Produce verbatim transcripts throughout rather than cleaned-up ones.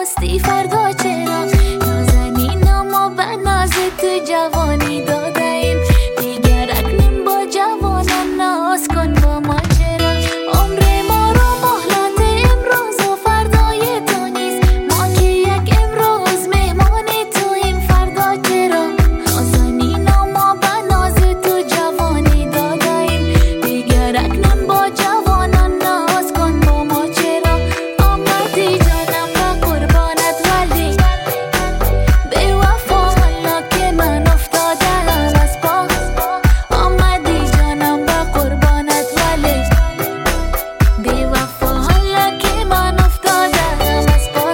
هستی فردا چرا؟ نازنین ما به ناز تو جوانی دادیم، دیگر اکنون با جوانان ناز کن با ما چرا؟ عمر ما رو مهلت امروز و فردای تو نیست، ما که یک امروز مهمان تویم فردا چرا؟ نازنین ما به ناز تو جوانی دادیم، دیگر اکنون با جوانان ناز کن با ما چرا؟ آمدی جانم به قربانت ولی به وفا حالا که من افتادم از پا. آمدی جانم به قربانت ولی به وفا حالا که من افتادم از پا.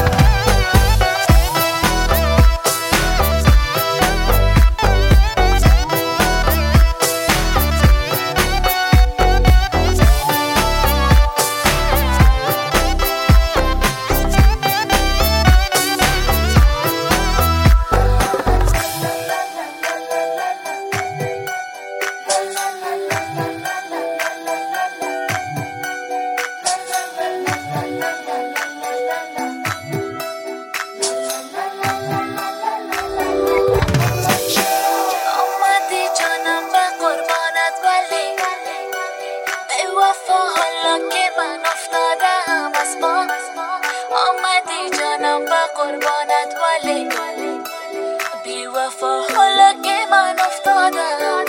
آمدی جانم به قربانت ولی به وفا حالا که من افتادم از پا. آمدی جانم به قربانت ولی به وفا حالا که من افتادم